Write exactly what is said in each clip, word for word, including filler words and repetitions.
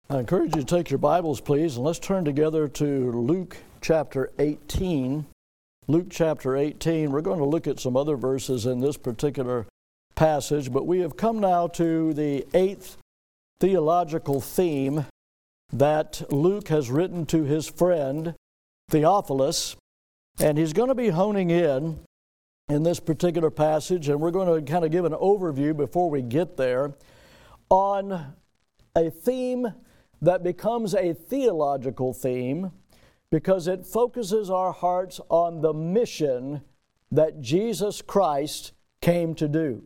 I encourage you to take your Bibles, please, and let's turn together to Luke chapter eighteen. Luke chapter eighteen. We're going to look at some other verses in this particular passage, but we have come now to the eighth theological theme that Luke has written to his friend Theophilus, and he's going to be honing in in this particular passage, and we're going to kind of give an overview before we get there on a theme that becomes a theological theme because it focuses our hearts on the mission that Jesus Christ came to do.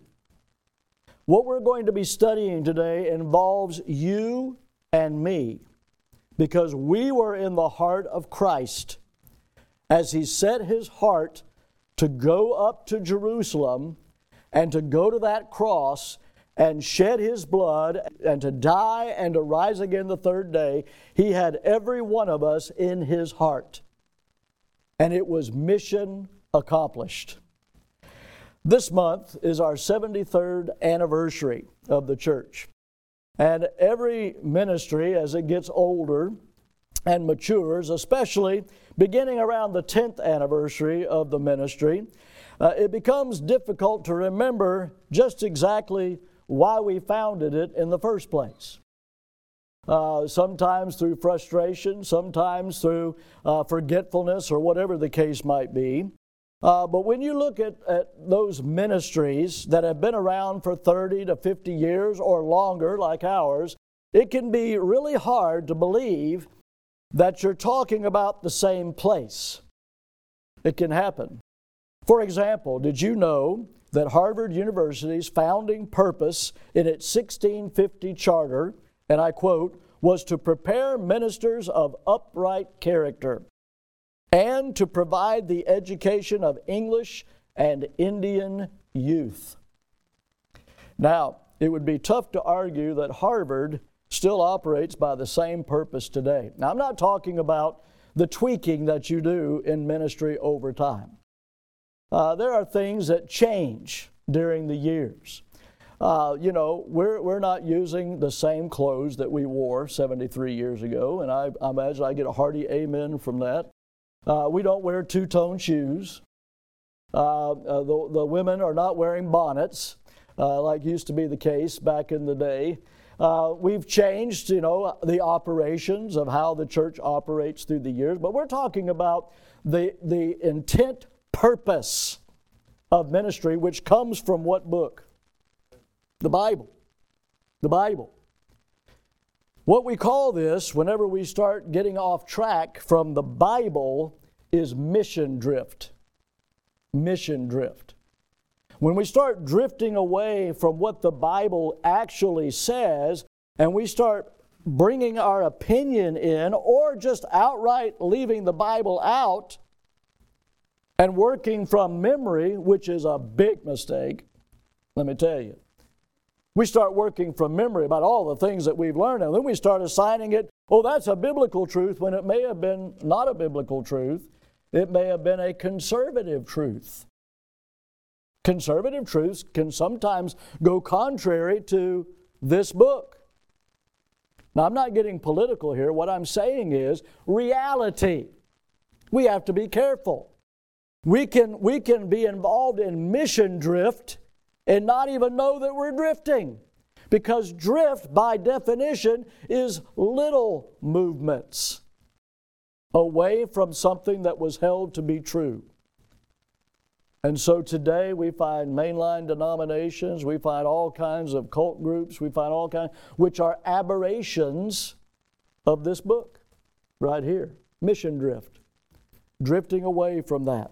What we're going to be studying today involves you and me because we were in the heart of Christ as He set His heart to go up to Jerusalem and to go to that cross and shed His blood and to die and to rise again the third day. He had every one of us in His heart. And it was mission accomplished. This month is our seventy-third anniversary of the church. And every ministry, as it gets older and matures, especially beginning around the tenth anniversary of the ministry, uh, it becomes difficult to remember just exactly why we founded it in the first place. Uh, sometimes through frustration, sometimes through uh, forgetfulness or whatever the case might be. Uh, but when you look at, at those ministries that have been around for thirty to fifty years or longer like ours, it can be really hard to believe that you're talking about the same place. It can happen. For example, did you know that Harvard University's founding purpose in its sixteen fifty charter, and I quote, was to prepare ministers of upright character and to provide the education of English and Indian youth. Now, it would be tough to argue that Harvard still operates by the same purpose today. Now, I'm not talking about the tweaking that you do in ministry over time. Uh, there are things that change during the years. Uh, you know, we're we're not using the same clothes that we wore seventy-three years ago, and I, I imagine I get a hearty amen from that. Uh, we don't wear two-tone shoes. Uh, uh, the, the women are not wearing bonnets, uh, like used to be the case back in the day. Uh, we've changed, you know, the operations of how the church operates through the years, but we're talking about the the intent purpose of ministry, which comes from what book? The Bible. The Bible. What we call this, whenever we start getting off track from the Bible, is mission drift. Mission drift. When we start drifting away from what the Bible actually says, and we start bringing our opinion in, or just outright leaving the Bible out, and working from memory, which is a big mistake, let me tell you. We start working from memory about all the things that we've learned, and then we start assigning it, oh, that's a biblical truth, when it may have been not a biblical truth. It may have been a conservative truth. Conservative truths can sometimes go contrary to this book. Now, I'm not getting political here. What I'm saying is reality. We have to be careful. We can, we can be involved in mission drift and not even know that we're drifting. Because drift, by definition, is little movements away from something that was held to be true. And so today we find mainline denominations, we find all kinds of cult groups, we find all kinds, which are aberrations of this book right here. Mission drift. Drifting away from that.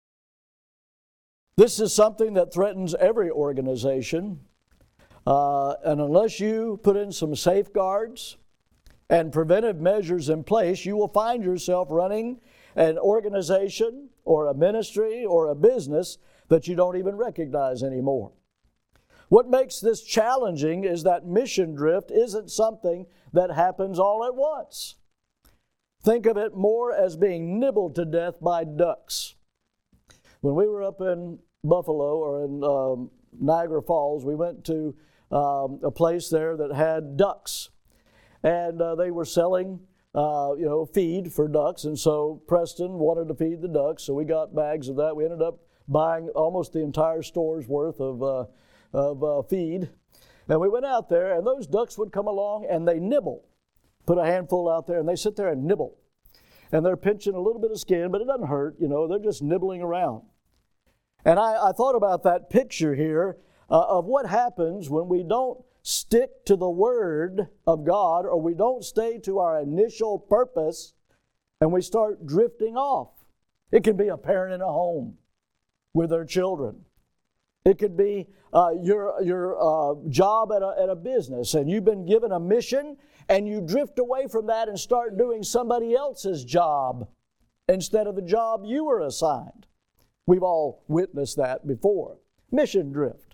This is something that threatens every organization. Uh, and unless you put in some safeguards and preventive measures in place, you will find yourself running an organization or a ministry or a business that you don't even recognize anymore. What makes this challenging is that mission drift isn't something that happens all at once. Think of it more as being nibbled to death by ducks. When we were up in Buffalo or in um, Niagara Falls, we went to um, a place there that had ducks. and uh, they were selling uh, you know, feed for ducks. And so Preston wanted to feed the ducks, so we got bags of that. We ended up buying almost the entire store's worth of, uh, of uh, feed. And we went out there, and those ducks would come along, and they nibble. Put a handful out there, and they sit there and nibble. And they're pinching a little bit of skin, but it doesn't hurt, you know, they're just nibbling around. And I, I thought about that picture here uh, of what happens when we don't stick to the Word of God, or we don't stay to our initial purpose, and we start drifting off. It can be a parent in a home with their children. It could be uh, your, your uh, job at a, at a business, and you've been given a mission, and you drift away from that and start doing somebody else's job instead of the job you were assigned. We've all witnessed that before. Mission drift.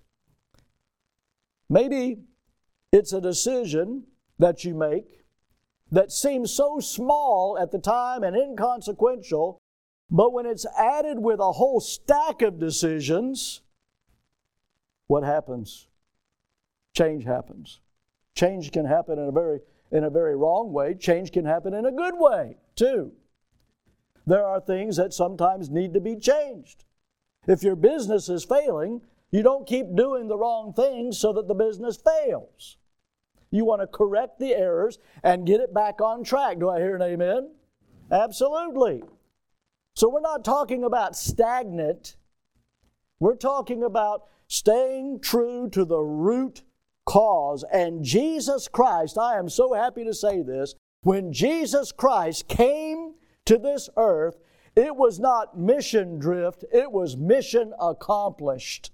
Maybe it's a decision that you make that seems so small at the time and inconsequential, but when it's added with a whole stack of decisions, what happens? Change happens. Change can happen in a very in a very wrong way. Change can happen in a good way, too. There are things that sometimes need to be changed. If your business is failing, you don't keep doing the wrong things so that the business fails. You want to correct the errors and get it back on track. Do I hear an amen? Absolutely. So we're not talking about stagnant. We're talking about staying true to the root cause. And Jesus Christ, I am so happy to say this, when Jesus Christ came to this earth, it was not mission drift, it was mission accomplished.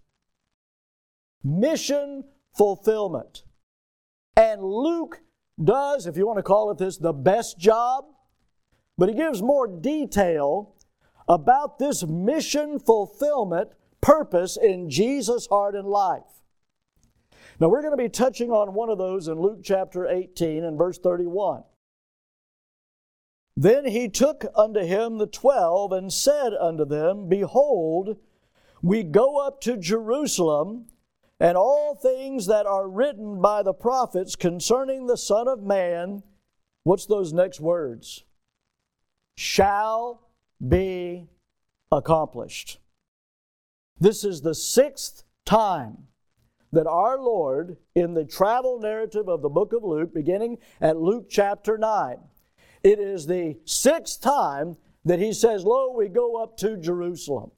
Mission fulfillment. And Luke does, if you want to call it this, the best job, but he gives more detail about this mission fulfillment purpose in Jesus' heart and life. Now we're going to be touching on one of those in Luke chapter eighteen and verse thirty-one. Then he took unto him the twelve and said unto them, Behold, we go up to Jerusalem, and all things that are written by the prophets concerning the Son of Man, what's those next words? Shall be accomplished. This is the sixth time that our Lord, in the travel narrative of the book of Luke, beginning at Luke chapter nine, it is the sixth time that he says, Lo, we go up to Jerusalem.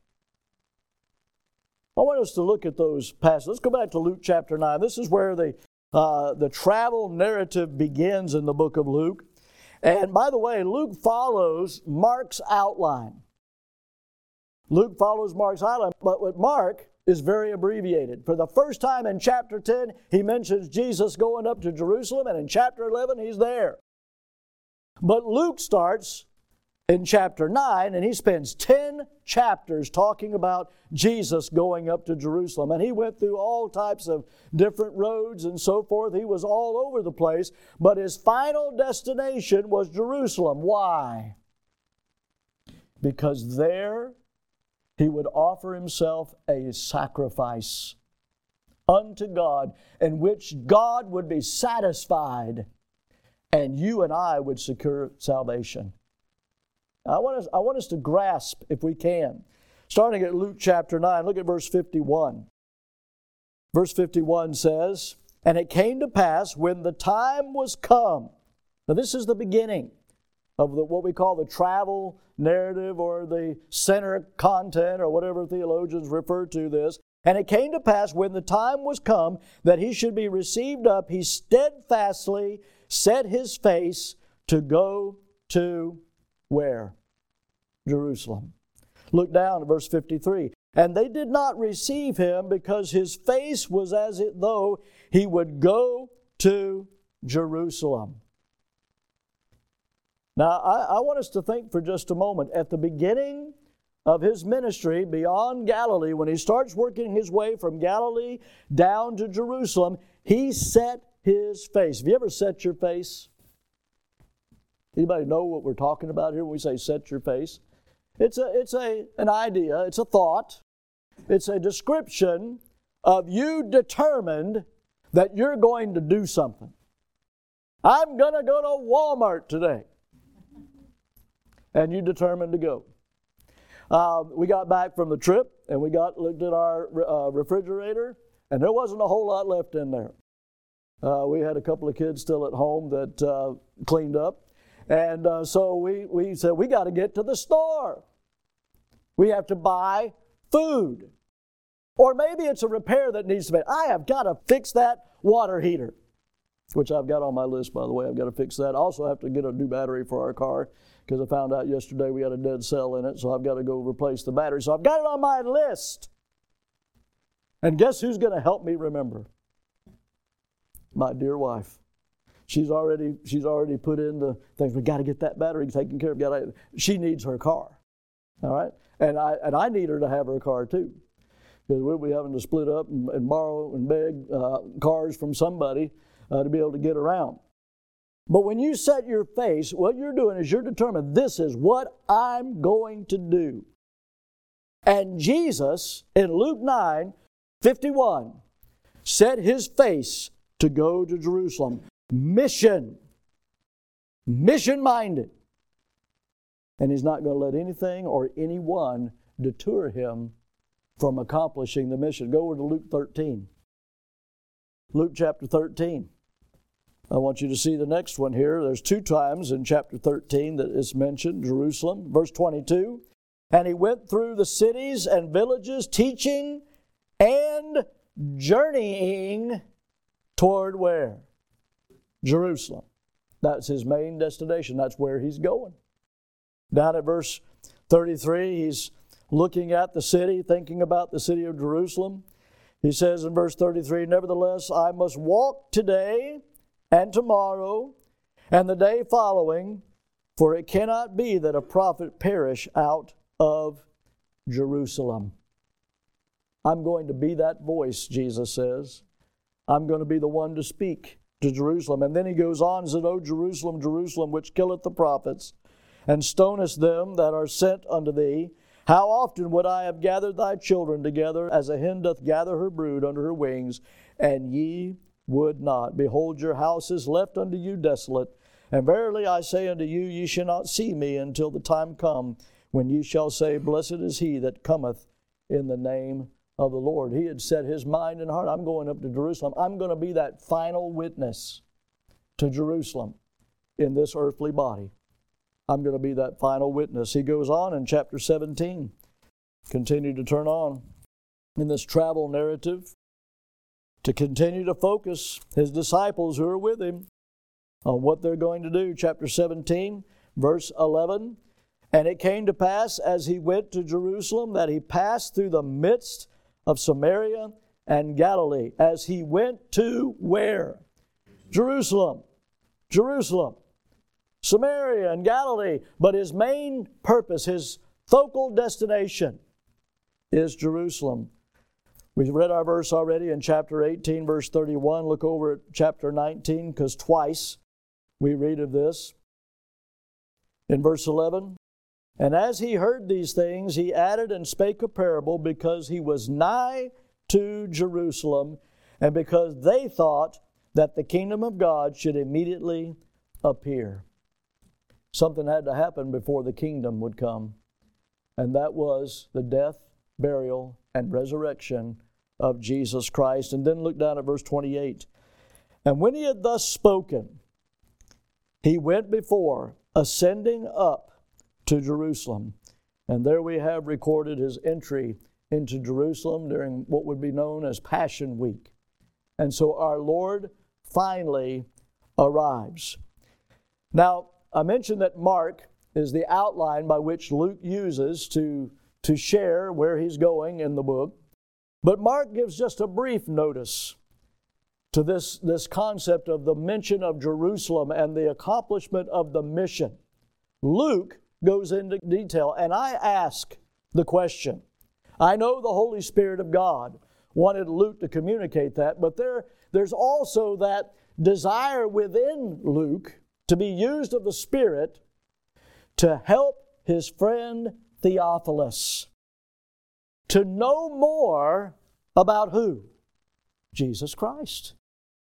I want us to look at those passages. Let's go back to Luke chapter nine. This is where the, uh, the travel narrative begins in the book of Luke. And by the way, Luke follows Mark's outline. Luke follows Mark's outline, but with Mark is very abbreviated. For the first time in chapter ten, he mentions Jesus going up to Jerusalem, and in chapter eleven, he's there. But Luke starts in chapter nine, and he spends ten chapters talking about Jesus going up to Jerusalem. And he went through all types of different roads and so forth. He was all over the place, but his final destination was Jerusalem. Why? Because there he would offer himself a sacrifice unto God, in which God would be satisfied, and you and I would secure salvation. I want us, I want us to grasp, if we can, starting at Luke chapter nine, look at verse fifty-one. Verse fifty-one says, And it came to pass when the time was come. Now this is the beginning of the, what we call the travel narrative, or the center content, or whatever theologians refer to this. And it came to pass when the time was come that he should be received up, he steadfastly set his face to go to where? Jerusalem. Look down at verse fifty-three. And they did not receive him, because his face was as it though he would go to Jerusalem. Now, I, I want us to think for just a moment. At the beginning of his ministry beyond Galilee, when he starts working his way from Galilee down to Jerusalem, he set his face. Have you ever set your face? Anybody know what we're talking about here when we say set your face? It's a, it's a, an idea, it's a thought, it's a description of you determined that you're going to do something. I'm going to go to Walmart today. And you determined to go. Uh, we got back from the trip, and we got looked at our uh, refrigerator, and there wasn't a whole lot left in there. Uh, we had a couple of kids still at home that uh, cleaned up. And uh, so we, we said, we got to get to the store. We have to buy food. Or maybe it's a repair that needs to be. I have got to fix that water heater, which I've got on my list, by the way. I've got to fix that. I also have to get a new battery for our car because I found out yesterday we had a dead cell in it, so I've got to go replace the battery. So I've got it on my list. And guess who's going to help me remember? My dear wife. She's already she's already put in the things. We got to get that battery taken care of. Got to, she needs her car, all right. And I and I need her to have her car too, because we'll be having to split up and, and borrow and beg uh, cars from somebody uh, to be able to get around. But when you set your face, what you're doing is you're determined. This is what I'm going to do. And Jesus in Luke nine fifty-one set his face to go to Jerusalem. Mission. Mission-minded. And he's not going to let anything or anyone deter him from accomplishing the mission. Go over to Luke thirteen. Luke chapter thirteen. I want you to see the next one here. There's two times in chapter thirteen that is mentioned, Jerusalem. Verse twenty-two. And he went through the cities and villages, teaching and journeying toward where? Jerusalem. That's his main destination. That's where he's going. Down at verse thirty-three, he's looking at the city, thinking about the city of Jerusalem. He says in verse thirty-three, nevertheless, I must walk today and tomorrow and the day following, for it cannot be that a prophet perish out of Jerusalem. I'm going to be that voice, Jesus says. I'm going to be the one to speak to Jerusalem. And then he goes on and said, O Jerusalem, Jerusalem, which killeth the prophets, and stonest them that are sent unto thee, how often would I have gathered thy children together, as a hen doth gather her brood under her wings, and ye would not. Behold, your house is left unto you desolate. And verily I say unto you, ye shall not see me until the time come, when ye shall say, Blessed is he that cometh in the name of the Lord. He had set his mind and heart, I'm going up to Jerusalem. I'm going to be that final witness to Jerusalem in this earthly body. I'm going to be that final witness. He goes on in chapter seventeen. Continue to turn on in this travel narrative to continue to focus his disciples who are with him on what they're going to do. Chapter seventeen, verse eleven. And it came to pass as he went to Jerusalem that he passed through the midst of Samaria and Galilee. As he went to where? Jerusalem. Jerusalem. Samaria and Galilee. But his main purpose, his focal destination is Jerusalem. We've read our verse already in chapter eighteen, verse thirty-one. Look over at chapter nineteen, because twice we read of this. In verse eleven, and as he heard these things, he added and spake a parable, because he was nigh to Jerusalem, and because they thought that the kingdom of God should immediately appear. Something had to happen before the kingdom would come, and that was the death, burial, and resurrection of Jesus Christ. And then look down at verse twenty-eight. And when he had thus spoken, he went before, ascending up to Jerusalem. And there we have recorded his entry into Jerusalem during what would be known as Passion Week. And so our Lord finally arrives. Now, I mentioned that Mark is the outline by which Luke uses to, to share where he's going in the book. But Mark gives just a brief notice to this, this concept of the mention of Jerusalem and the accomplishment of the mission. Luke goes into detail, and I ask the question. I know the Holy Spirit of God wanted Luke to communicate that, but there, there's also that desire within Luke to be used of the Spirit to help his friend Theophilus to know more about who? Jesus Christ.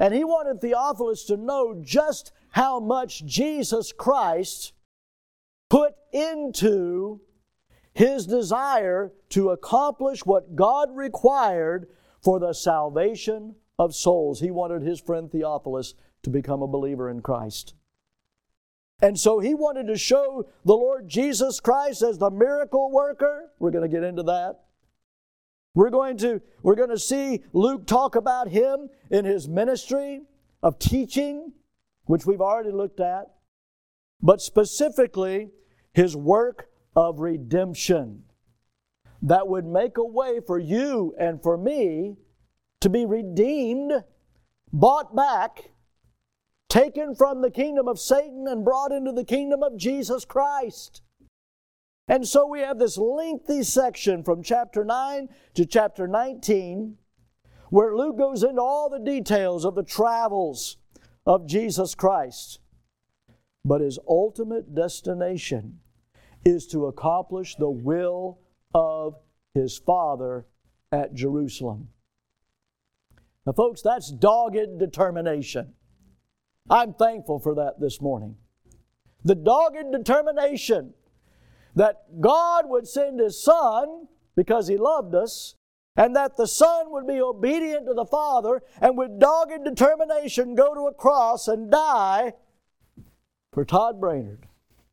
And he wanted Theophilus to know just how much Jesus Christ put into his desire to accomplish what God required for the salvation of souls. He wanted his friend Theophilus to become a believer in Christ. And so he wanted to show the Lord Jesus Christ as the miracle worker. We're going to get into that. We're going to, we're going to see Luke talk about him in his ministry of teaching, which we've already looked at, but specifically his work of redemption that would make a way for you and for me to be redeemed, bought back, taken from the kingdom of Satan and brought into the kingdom of Jesus Christ. And so we have this lengthy section from chapter nine to chapter nineteen where Luke goes into all the details of the travels of Jesus Christ. But his ultimate destination is to accomplish the will of his Father at Jerusalem. Now, folks, that's dogged determination. I'm thankful for that this morning. The dogged determination that God would send His Son because He loved us, and that the Son would be obedient to the Father and with dogged determination go to a cross and die for Todd Brainerd.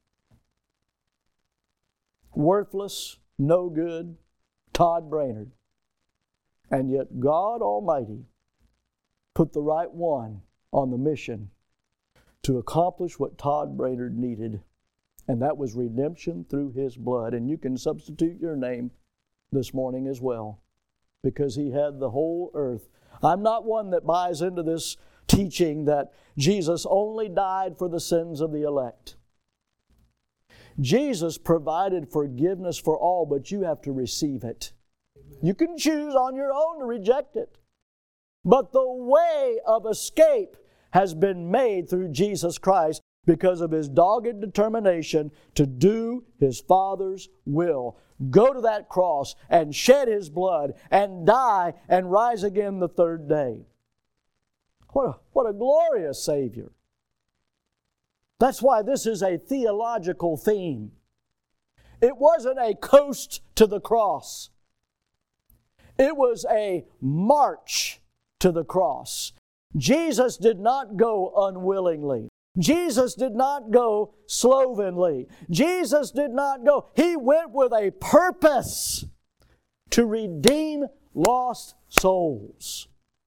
Worthless, no good, Todd Brainerd. And yet God Almighty put the right one on the mission to accomplish what Todd Brainerd needed. And that was redemption through His blood. And you can substitute your name this morning as well, because He had the whole earth. I'm not one that buys into this teaching that Jesus only died for the sins of the elect. Jesus provided forgiveness for all, but you have to receive it. You can choose on your own to reject it. But the way of escape has been made through Jesus Christ because of His dogged determination to do His Father's will. Go to that cross and shed His blood and die and rise again the third day. What a, what a glorious Savior. That's why this is a theological theme. It wasn't a coast to the cross. It was a march to the cross. Jesus did not go unwillingly. Jesus did not go slovenly. Jesus did not go. He went with a purpose to redeem lost souls.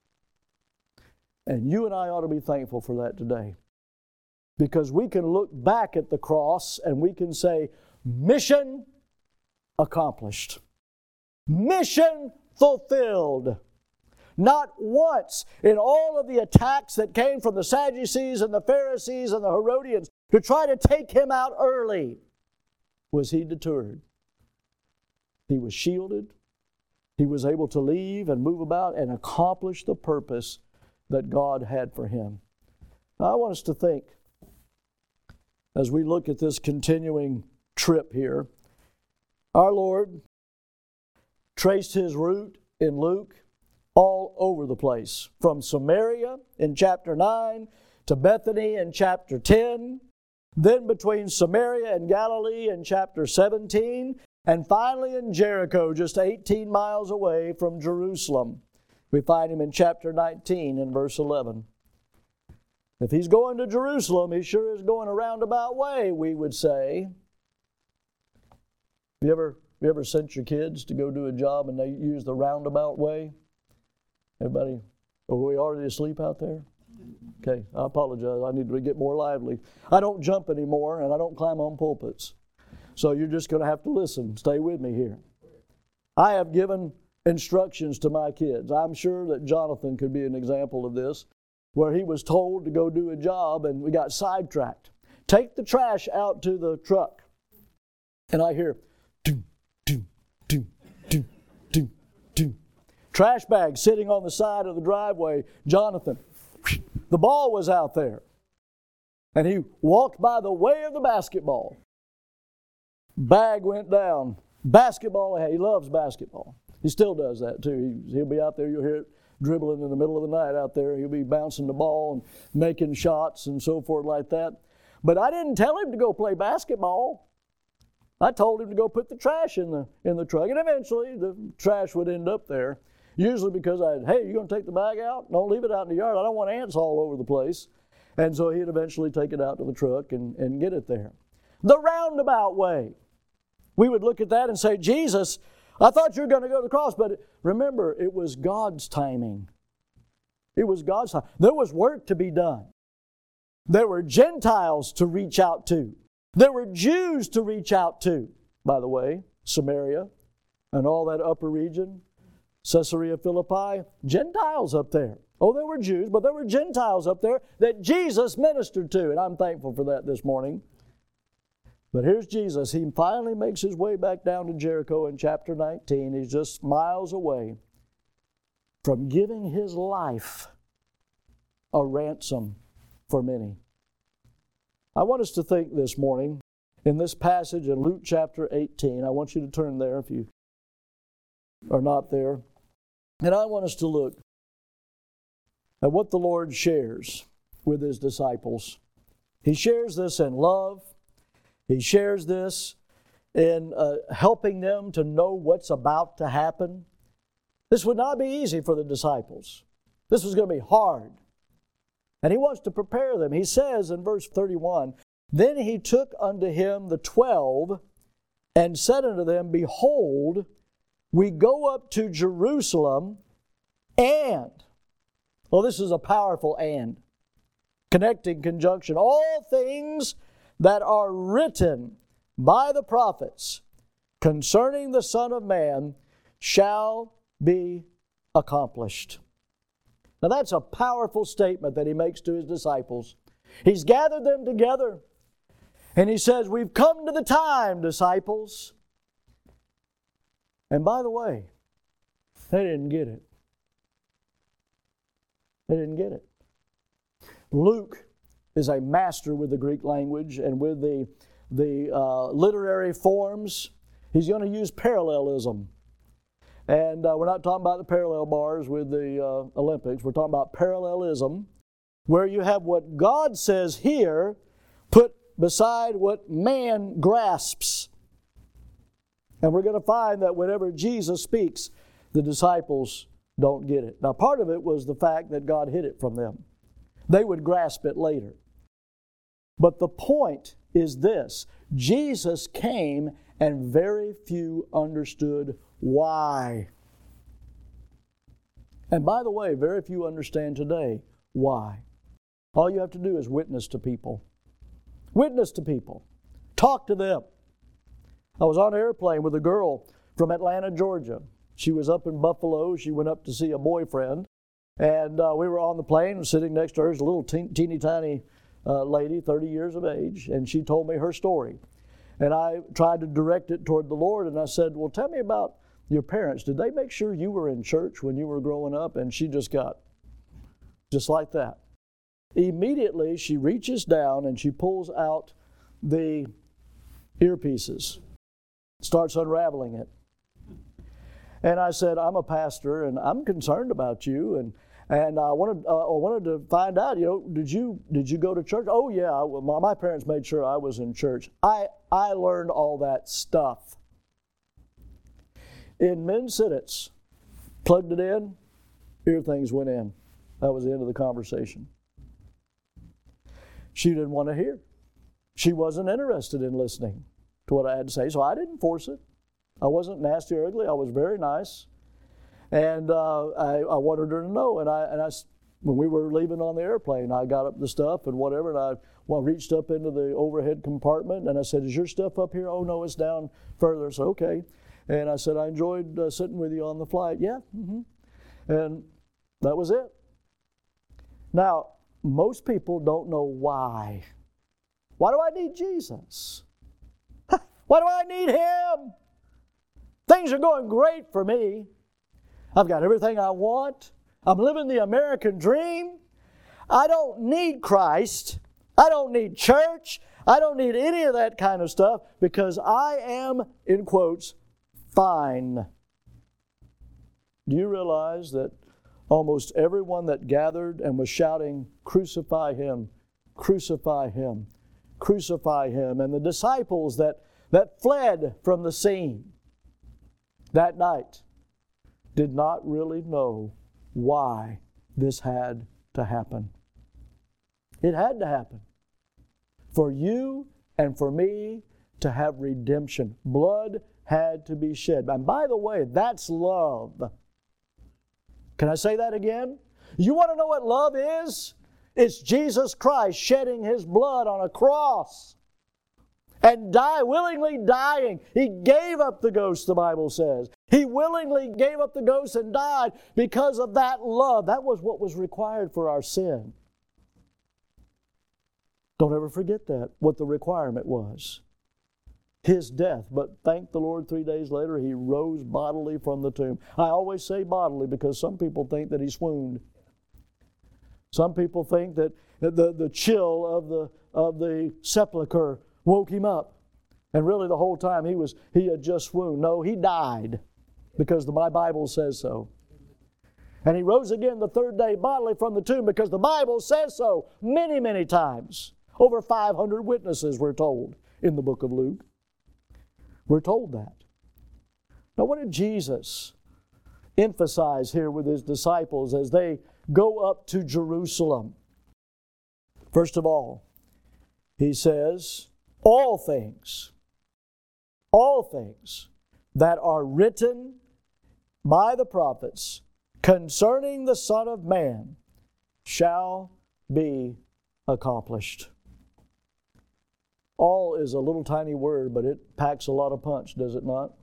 And you and I ought to be thankful for that today. Because we can look back at the cross and we can say, mission accomplished. Mission fulfilled. Not once in all of the attacks that came from the Sadducees and the Pharisees and the Herodians to try to take Him out early was He deterred. He was shielded. He was able to leave and move about and accomplish the purpose that God had for Him. Now, I want us to think, as we look at this continuing trip here, our Lord traced His route in Luke all over the place, from Samaria in chapter nine to Bethany in chapter ten, then between Samaria and Galilee in chapter seventeen, and finally in Jericho, just eighteen miles away from Jerusalem. We find Him in chapter nineteen and verse eleven. If He's going to Jerusalem, He sure is going a roundabout way, we would say. Have you ever, you ever sent your kids to go do a job and they use the roundabout way? Everybody, are we already asleep out there? Okay, I apologize. I need to get more lively. I don't jump anymore, and I don't climb on pulpits. So you're just going to have to listen. Stay with me here. I have given instructions to my kids. I'm sure that Jonathan could be an example of this, where he was told to go do a job, and we got sidetracked. Take the trash out to the truck. And I hear, do, do, do, do, do, do. Trash bag sitting on the side of the driveway. Jonathan, the ball was out there. And he walked by the way of the basketball. Bag went down. Basketball, he loves basketball. He still does that too. He, he'll be out there, you'll hear it. dribbling in the middle of the night out there. He'll be bouncing the ball and making shots and so forth like that. But I didn't tell him to go play basketball. I told him to go put the trash in the in the truck, and eventually the trash would end up there. Usually because I, hey, you going to take the bag out? Don't leave it out in the yard. I don't want ants all over the place. And so he'd eventually take it out to the truck and, and get it there. The roundabout way. We would look at that and say, Jesus, I thought you were going to go to the cross. But remember, it was God's timing. It was God's time. There was work to be done. There were Gentiles to reach out to. There were Jews to reach out to. By the way, Samaria and all that upper region. Caesarea Philippi, Gentiles up there. Oh, there were Jews, but there were Gentiles up there that Jesus ministered to, and I'm thankful for that this morning. But here's Jesus. He finally makes his way back down to Jericho in chapter nineteen. He's just miles away from giving his life a ransom for many. I want us to think this morning in this passage in Luke chapter eighteen. I want you to turn there if you are not there. And I want us to look at what the Lord shares with his disciples. He shares this in love. He shares this in uh, helping them to know what's about to happen. This would not be easy for the disciples. This was going to be hard. And he wants to prepare them. He says in verse thirty-one, Then he took unto him the twelve and said unto them, Behold, we go up to Jerusalem, and, well, this is a powerful and, connecting conjunction, all things that are written by the prophets concerning the Son of Man shall be accomplished. Now that's a powerful statement that he makes to his disciples. He's gathered them together, and he says, We've come to the time, disciples. And by the way, they didn't get it. They didn't get it. Luke is a master with the Greek language and with the, the uh, literary forms. He's going to use parallelism. And uh, we're not talking about the parallel bars with the uh, Olympics. We're talking about parallelism, where you have what God says here put beside what man grasps. And we're going to find that whenever Jesus speaks, the disciples don't get it. Now, part of it was the fact that God hid it from them. They would grasp it later. But the point is this. Jesus came and very few understood why. And by the way, very few understand today why. All you have to do is witness to people. Witness to people. Talk to them. I was on an airplane with a girl from Atlanta, Georgia. She was up in Buffalo. She went up to see a boyfriend. And uh, we were on the plane, and sitting next to her is a little te- teeny tiny uh, lady, thirty years of age. And she told me her story. And I tried to direct it toward the Lord. And I said, well, tell me about your parents. Did they make sure you were in church when you were growing up? And she just got, just like that. Immediately, she reaches down and she pulls out the earpieces. Starts unraveling it. And I said, I'm a pastor and I'm concerned about you, and and I wanted uh, I wanted to find out, you know, did you did you go to church? Oh yeah, my, my parents made sure I was in church. I I learned all that stuff. In men's sentence, plugged it in, ear things went in. That was the end of the conversation. She didn't want to hear. She wasn't interested in listening to what I had to say, so I didn't force it. I wasn't nasty or ugly. I was very nice, and uh, I, I wanted her to know. And I, and I, when we were leaving on the airplane, I got up the stuff and whatever, and I well, reached up into the overhead compartment, and I said, "Is your stuff up here?" "Oh no, it's down further." So okay, and I said, "I enjoyed uh, sitting with you on the flight." "Yeah," mm-hmm. And that was it. Now, most people don't know why. Why do I need Jesus? Why do I need Him? Things are going great for me. I've got everything I want. I'm living the American dream. I don't need Christ. I don't need church. I don't need any of that kind of stuff because I am, in quotes, fine. Do you realize that almost everyone that gathered and was shouting, "Crucify him, crucify him, crucify him." And the disciples that, that fled from the scene that night did not really know why this had to happen. It had to happen for you and for me to have redemption. Blood had to be shed. And by the way, that's love. Can I say that again? You want to know what love is? It's Jesus Christ shedding His blood on a cross and die, willingly dying. He gave up the ghost, the Bible says. He willingly gave up the ghost and died because of that love. That was what was required for our sin. Don't ever forget that, what the requirement was. His death. But thank the Lord, three days later, He rose bodily from the tomb. I always say bodily because some people think that He swooned. Some people think that the, the chill of the, of the sepulcher woke Him up. And really the whole time he was he had just swooned. No, He died because the, my Bible says so. And He rose again the third day bodily from the tomb because the Bible says so many, many times. Over five hundred witnesses were told in the book of Luke. We're told that. Now, what did Jesus emphasize here with His disciples as they go up to Jerusalem? First of all, He says, all things, all things that are written by the prophets concerning the Son of Man shall be accomplished. All is a little tiny word, but it packs a lot of punch, does it not?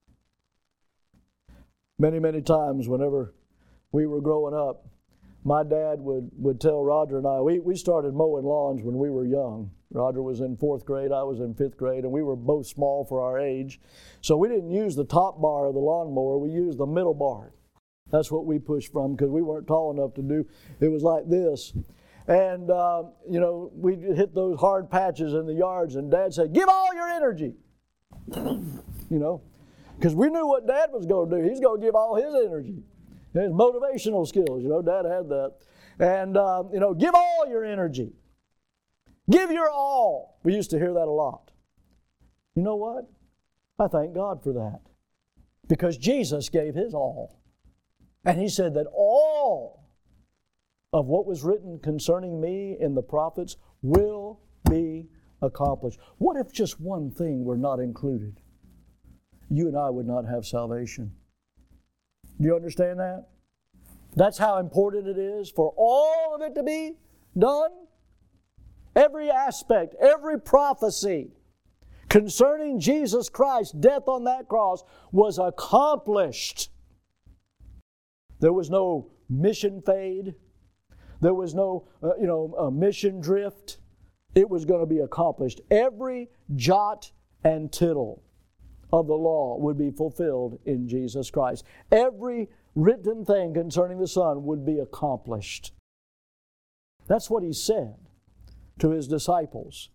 Many, many times whenever we were growing up, my dad would, would tell Roger and I, we, we started mowing lawns when we were young. Roger was in fourth grade, I was in fifth grade, and we were both small for our age. So we didn't use the top bar of the lawnmower, we used the middle bar. That's what we pushed from because we weren't tall enough to do, it was like this. And, uh, you know, we'd hit those hard patches in the yards, and Dad said, "Give all your energy." You know, because we knew what Dad was going to do. He's going to give all his energy. His motivational skills, you know, Dad had that. And, uh, you know, give all your energy. Give your all. We used to hear that a lot. You know what? I thank God for that. Because Jesus gave His all. And He said that all of what was written concerning me in the prophets will be accomplished. What if just one thing were not included? You and I would not have salvation. Do you understand that? That's how important it is for all of it to be done. Every aspect, every prophecy concerning Jesus Christ's death on that cross was accomplished. There was no mission fade. There was no, uh, you know, uh, mission drift. It was going to be accomplished. Every jot and tittle of the law would be fulfilled in Jesus Christ. Every written thing concerning the Son would be accomplished. That's what He said to His disciples.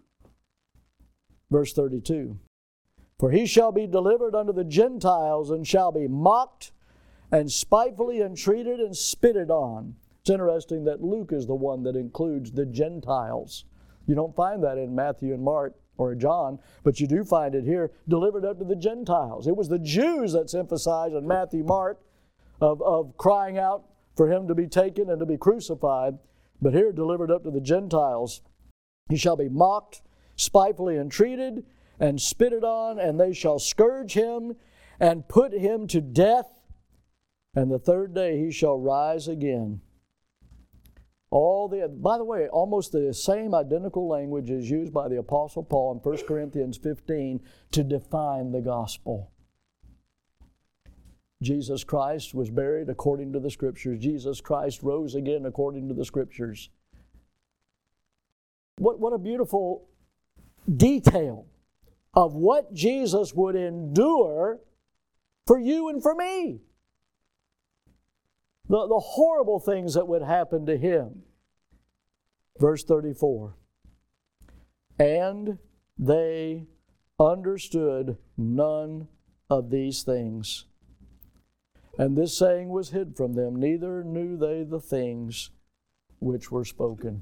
Verse thirty-two. For He shall be delivered unto the Gentiles and shall be mocked and spitefully entreated and spitted on. It's interesting that Luke is the one that includes the Gentiles. You don't find that in Matthew and Mark or John, but you do find it here, delivered up to the Gentiles. It was the Jews that's emphasized in Matthew, Mark, of, of crying out for Him to be taken and to be crucified. But here, delivered up to the Gentiles. He shall be mocked, spitefully entreated, and spitted on, and they shall scourge Him and put Him to death. And the third day He shall rise again. All the, by the way, almost the same identical language is used by the Apostle Paul in First Corinthians fifteen to define the gospel. Jesus Christ was buried according to the Scriptures. Jesus Christ rose again according to the Scriptures. What, what a beautiful detail of what Jesus would endure for you and for me. The, the horrible things that would happen to Him. Verse thirty-four. And they understood none of these things. And this saying was hid from them, neither knew they the things which were spoken.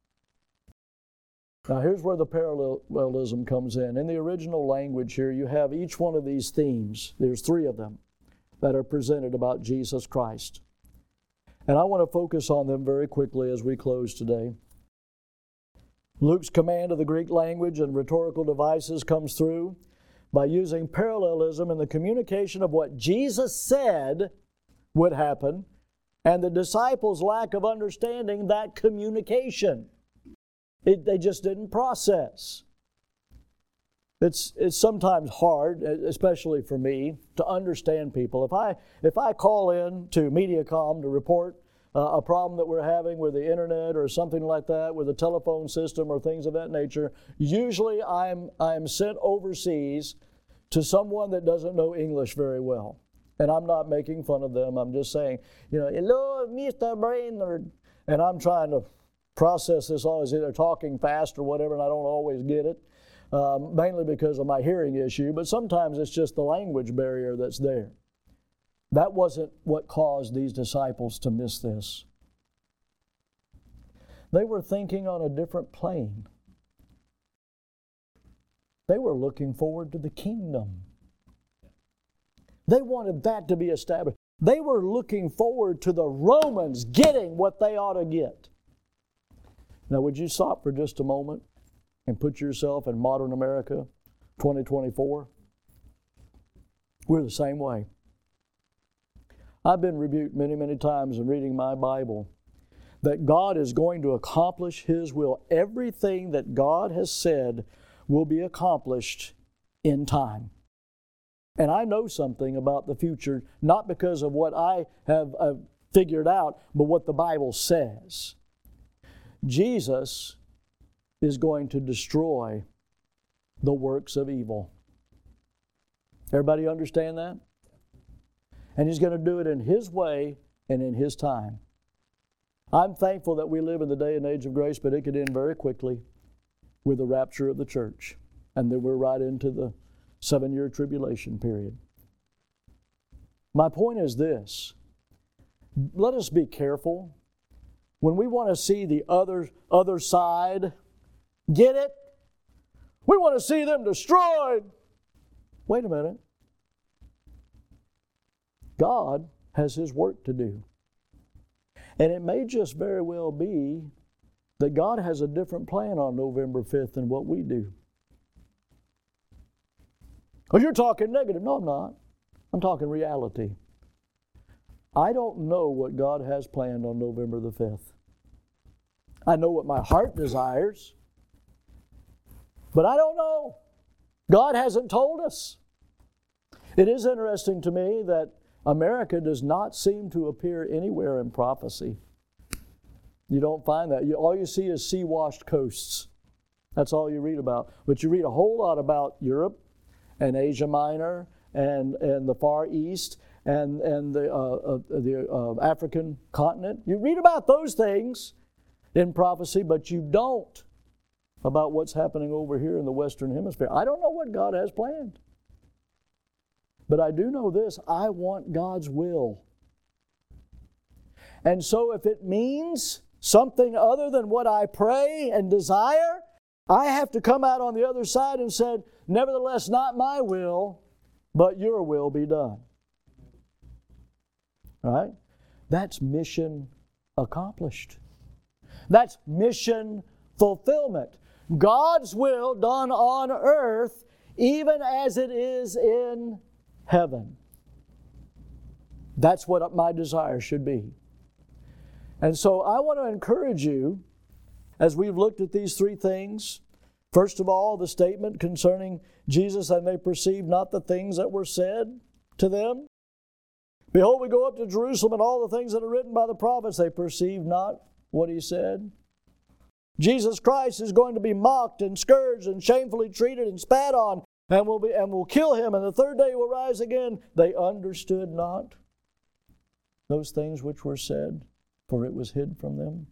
Now here's where the parallelism comes in. In the original language here, you have each one of these themes. There's three of them that are presented about Jesus Christ. And I want to focus on them very quickly as we close today. Luke's command of the Greek language and rhetorical devices comes through by using parallelism in the communication of what Jesus said would happen and the disciples' lack of understanding that communication. It, they just didn't process. It's, it's sometimes hard, especially for me, to understand people. If I, if I call in to MediaCom to report uh, a problem that we're having with the internet or something like that, with the telephone system or things of that nature, usually I'm, I'm sent overseas to someone that doesn't know English very well. And I'm not making fun of them. I'm just saying, you know, hello, Mister Brainerd. And I'm trying to process this all as either talking fast or whatever, and I don't always get it, um, mainly because of my hearing issue, but sometimes it's just the language barrier that's there. That wasn't what caused these disciples to miss this. They were thinking on a different plane. They were looking forward to the kingdom. They wanted that to be established. They were looking forward to the Romans getting what they ought to get. Now, would you stop for just a moment and put yourself in modern America, twenty twenty-four? We're the same way. I've been rebuked many, many times in reading my Bible that God is going to accomplish His will. Everything that God has said will be accomplished in time. And I know something about the future, not because of what I have uh, figured out, but what the Bible says. Jesus is going to destroy the works of evil. Everybody understand that? And He's going to do it in His way and in His time. I'm thankful that we live in the day and age of grace, but it could end very quickly with the rapture of the church. And then we're right into the seven-year tribulation period. My point is this. Let us be careful. When we want to see the other, other side, get it? We want to see them destroyed. Wait a minute. God has His work to do. And it may just very well be that God has a different plan on November fifth than what we do. Oh, you're talking negative. No, I'm not. I'm talking reality. I don't know what God has planned on November the fifth. I know what my heart desires, but I don't know. God hasn't told us. It is interesting to me that America does not seem to appear anywhere in prophecy. You don't find that. You, all you see is sea-washed coasts. That's all you read about. But you read a whole lot about Europe and Asia Minor and, and the Far East and, and the, uh, uh, the uh, African continent. You read about those things in prophecy, but you don't about what's happening over here in the Western Hemisphere. I don't know what God has planned. But I do know this, I want God's will. And so if it means something other than what I pray and desire, I have to come out on the other side and say, nevertheless, not my will, but your will be done. All right? That's mission accomplished. That's mission fulfillment. God's will done on earth, even as it is in heaven. That's what my desire should be. And so I want to encourage you, as we've looked at these three things, first of all, the statement concerning Jesus, and they perceived not the things that were said to them. Behold, we go up to Jerusalem, and all the things that are written by the prophets, they perceived not what He said. Jesus Christ is going to be mocked and scourged and shamefully treated and spat on, and will be and will kill Him, and the third day will rise again. They understood not those things which were said, for it was hid from them.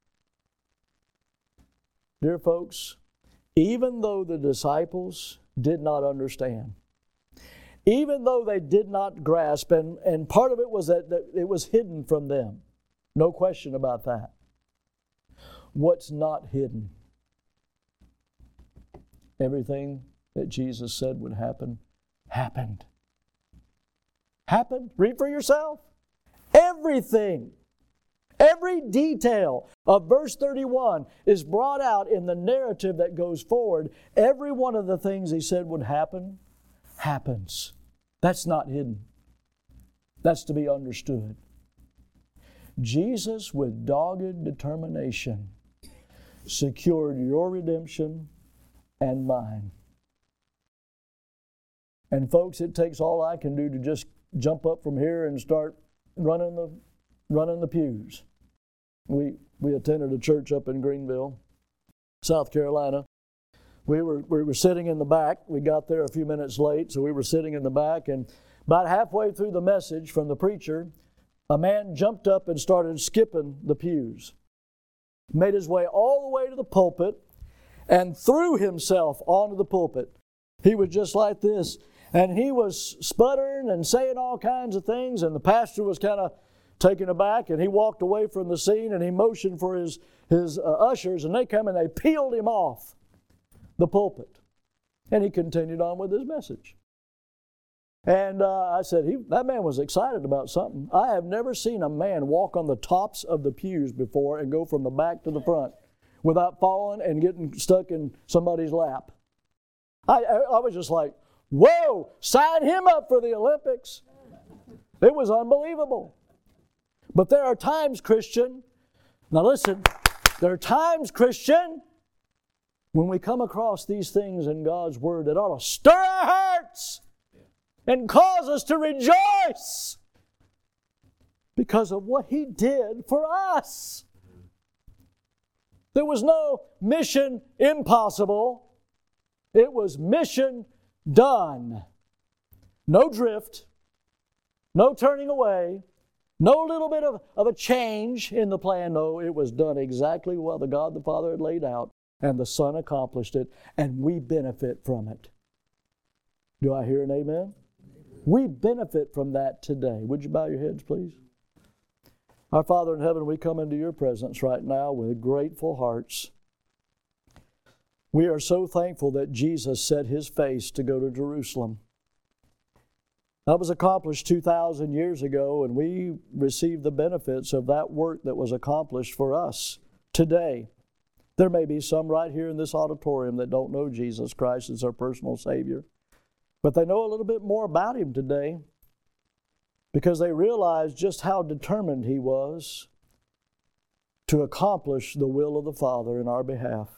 Dear folks, even though the disciples did not understand, even though they did not grasp, and, and part of it was that, that it was hidden from them. No question about that. What's not hidden? Everything that Jesus said would happen, happened. Happened. Read for yourself. Everything. Every detail of verse thirty-one is brought out in the narrative that goes forward. Every one of the things He said would happen, happens. That's not hidden. That's to be understood. Jesus, with dogged determination, secured your redemption and mine. And folks, it takes all I can do to just jump up from here and start running the running the pews. We we attended a church up in Greenville, South Carolina. We were we were sitting in the back. We got there a few minutes late, so we were sitting in the back, and about halfway through the message from the preacher, a man jumped up and started skipping the pews. Made his way all the way to the pulpit and threw himself onto the pulpit. He was just like this, and he was sputtering and saying all kinds of things, and the pastor was kind of taken aback, and he walked away from the scene, and he motioned for his, his uh, ushers, and they come and they peeled him off the pulpit. And he continued on with his message. And uh, I said, he, that man was excited about something. I have never seen a man walk on the tops of the pews before and go from the back to the front without falling and getting stuck in somebody's lap. I, I, I was just like, whoa, sign him up for the Olympics. It was unbelievable. But there are times, Christian, now listen, there are times, Christian, when we come across these things in God's Word that ought to stir our hearts and cause us to rejoice because of what He did for us. There was no mission impossible. It was mission done. No drift, no turning away, no little bit of, of a change in the plan. No, it was done exactly what the God the Father had laid out, and the Son accomplished it, and we benefit from it. Do I hear an amen? We benefit from that today. Would you bow your heads, please? Our Father in heaven, we come into your presence right now with grateful hearts. We are so thankful that Jesus set His face to go to Jerusalem. That was accomplished two thousand years ago, and we receive the benefits of that work that was accomplished for us today. There may be some right here in this auditorium that don't know Jesus Christ as their personal Savior, but they know a little bit more about Him today because they realize just how determined He was to accomplish the will of the Father in our behalf.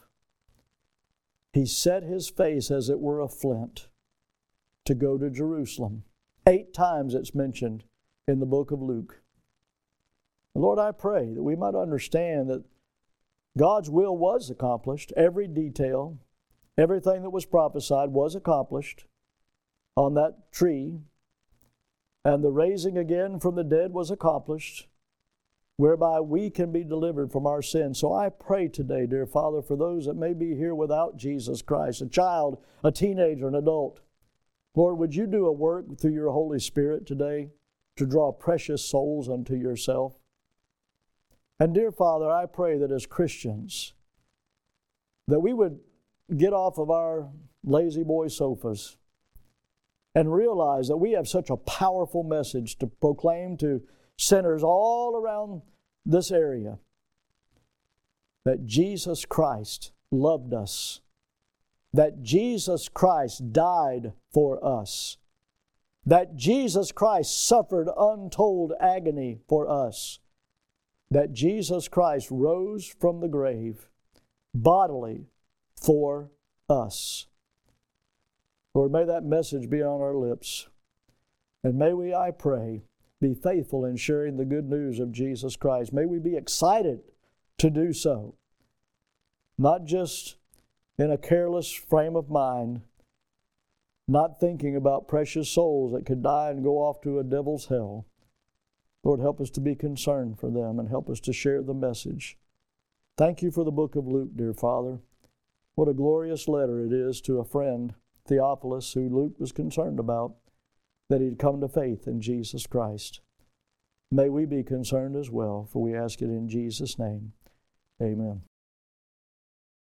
He set His face as it were a flint to go to Jerusalem. Eight times it's mentioned in the book of Luke. Lord, I pray that we might understand that God's will was accomplished. Every detail, everything that was prophesied was accomplished on that tree. And the raising again from the dead was accomplished, whereby we can be delivered from our sins. So I pray today, dear Father, for those that may be here without Jesus Christ, a child, a teenager, an adult. Lord, would you do a work through your Holy Spirit today to draw precious souls unto yourself? And dear Father, I pray that as Christians, that we would get off of our lazy boy sofas and realize that we have such a powerful message to proclaim to sinners all around this area, that Jesus Christ loved us, that Jesus Christ died for us, that Jesus Christ suffered untold agony for us, that Jesus Christ rose from the grave bodily for us. Lord, may that message be on our lips. And may we, I pray, be faithful in sharing the good news of Jesus Christ. May we be excited to do so, not just in a careless frame of mind, not thinking about precious souls that could die and go off to a devil's hell. Lord, help us to be concerned for them and help us to share the message. Thank you for the book of Luke, dear Father. What a glorious letter it is to a friend, Theophilus, who Luke was concerned about. that he'd come to faith in Jesus Christ. May we be concerned as well, for we ask it in Jesus' name. Amen.